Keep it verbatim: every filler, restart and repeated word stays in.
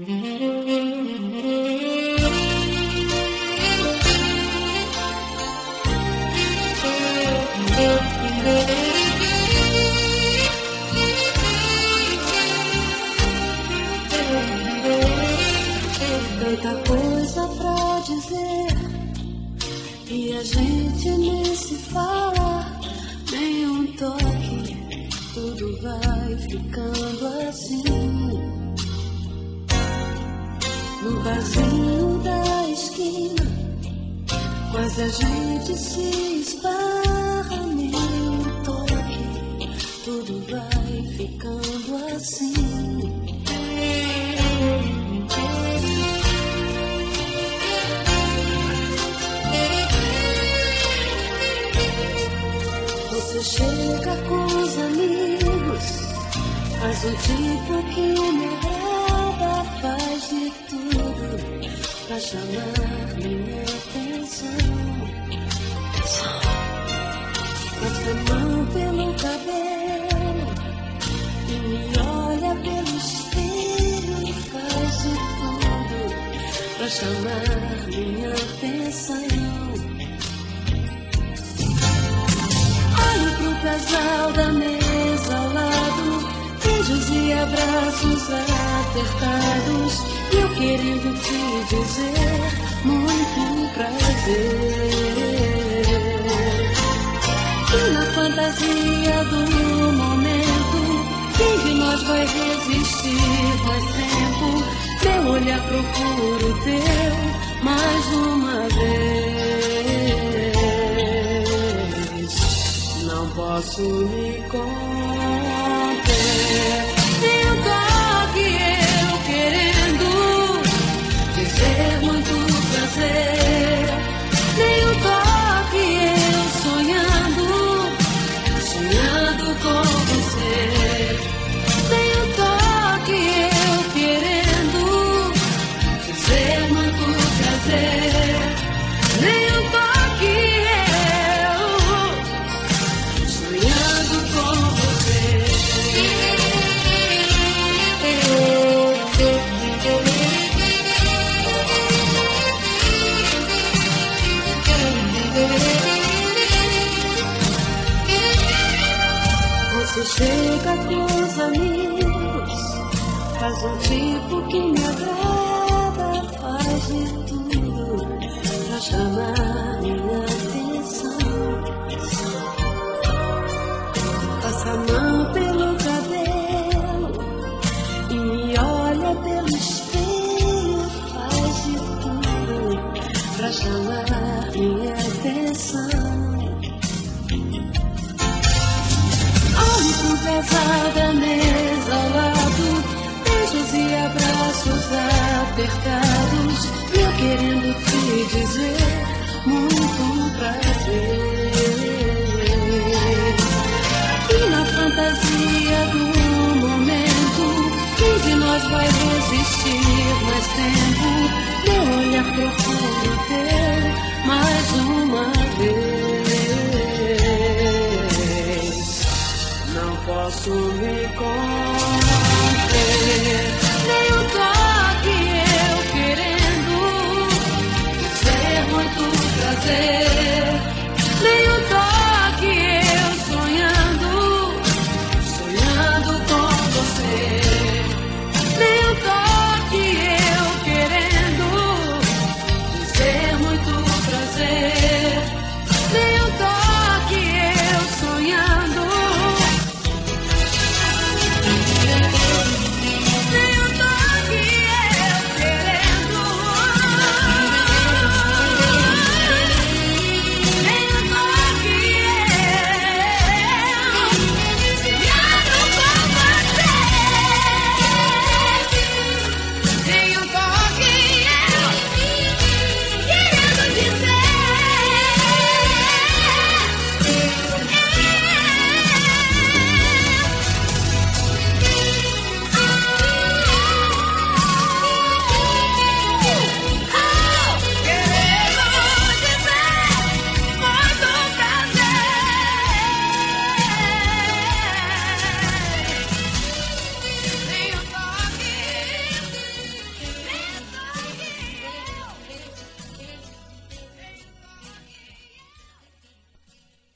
Tanta coisa pra dizer e a gente nem se fala, nem um toque, tudo vai ficando assim. No barzinho da esquina, quase a gente se esbarra, nem um toque, tudo vai ficando assim. Você chega com os amigos, faz um tipo que me agrada, faz de tudo pra chamar minha atenção. Passa a mão pelo cabelo e me olha pelo espelho, faz de tudo pra chamar minha atenção. Olho pro casal da mesa ao lado, beijos e abraços apertados, e eu querendo te dizer muito prazer. E na fantasia do momento, quem de nós vai resistir mais tempo? Meu olhar procura o teu mais uma vez. Não posso me conter, nem um toque eu querendo dizer muito prazer, nem um toque eu sonhando, sonhando com você, nem um toque eu querendo dizer muito prazer, nem um toque eu sonhando com você. Você chega com os amigos, faz um tipo que me agrada, faz de tudo pra chamar minha atenção. Passa a mão pelo cabelo e me olha pelo espelho, faz de tudo pra chamar minha atenção. Olho pro casal da mesa ao lado, beijos e abraços apertados, e eu querendo te dizer muito prazer. E na fantasia do momento, quem de nós vai resistir mais tempo? Meu olhar procura o teu mais uma vez. Não posso me conter.